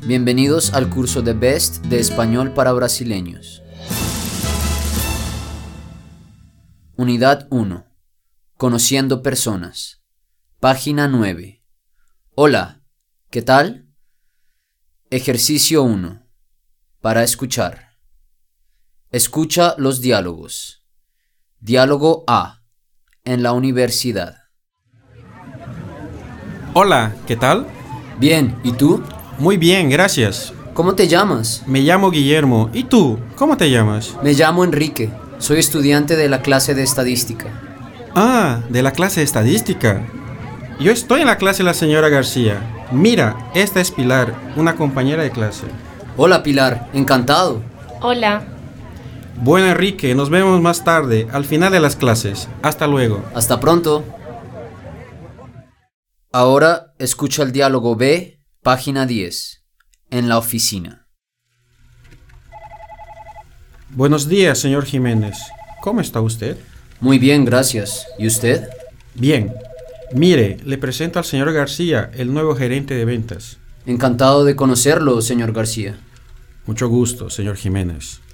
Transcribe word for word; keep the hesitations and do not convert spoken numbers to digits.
Bienvenidos al curso de Best de Español para Brasileños. Unidad uno. Conociendo personas. Página nueve. Hola, ¿qué tal? Ejercicio uno. Para escuchar. Escucha los diálogos. Diálogo A. En la universidad. Hola, ¿qué tal? Bien, ¿y tú? Muy bien, gracias. ¿Cómo te llamas? Me llamo Guillermo. ¿Y tú? ¿Cómo te llamas? Me llamo Enrique. Soy estudiante de la clase de estadística. Ah, de la clase de estadística. Yo estoy en la clase de la señora García. Mira, esta es Pilar, una compañera de clase. Hola Pilar, encantado. Hola. Bueno, Enrique, nos vemos más tarde, al final de las clases. Hasta luego. Hasta pronto. Ahora escucha el diálogo B, página diez. En la oficina. Buenos días, señor Jiménez. ¿Cómo está usted? Muy bien, gracias. ¿Y usted? Bien. Mire, le presento al señor García, el nuevo gerente de ventas. Encantado de conocerlo, señor García. Mucho gusto, señor Jiménez.